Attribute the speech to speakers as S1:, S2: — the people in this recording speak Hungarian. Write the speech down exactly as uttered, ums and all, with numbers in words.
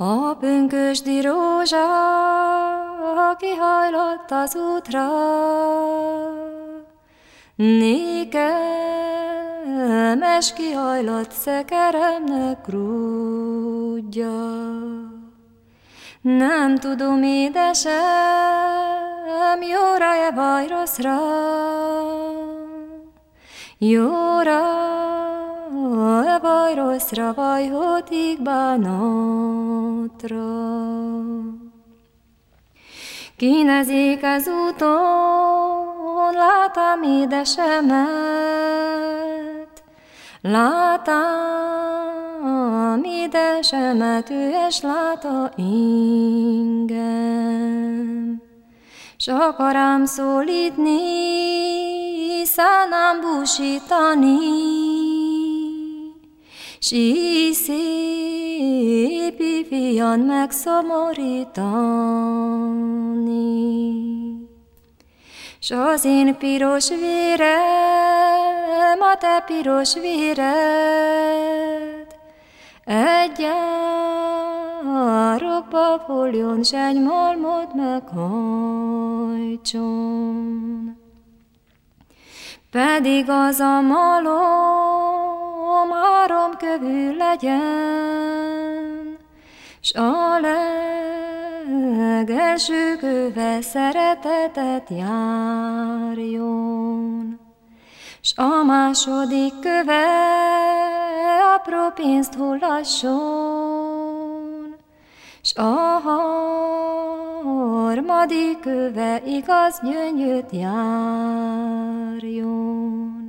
S1: A pünkösdi rózsa kihajlott az útra, nékemes kihajlott szekeremnek grúdja. Nem tudom, édesem, jóra-e vagy rosszra, jóra-e vagy rosszra, vagy hótig bánatra. Kínezik az úton, látám édesemet, látám édesemet, ő és látta engem. S akar rám szólítni, szánám búsítani, s így szép ifjan megszomorítani. S az én piros vérem, a te piros véred, egy árokba folyjon, s egy malmot meghajtson. Pedig az a malom három kövű legyen, s a legelső köve szeretetet járjon, s a második köve apró pénzt hullasson, s a harmadik köve igaz gyöngyöt járjon.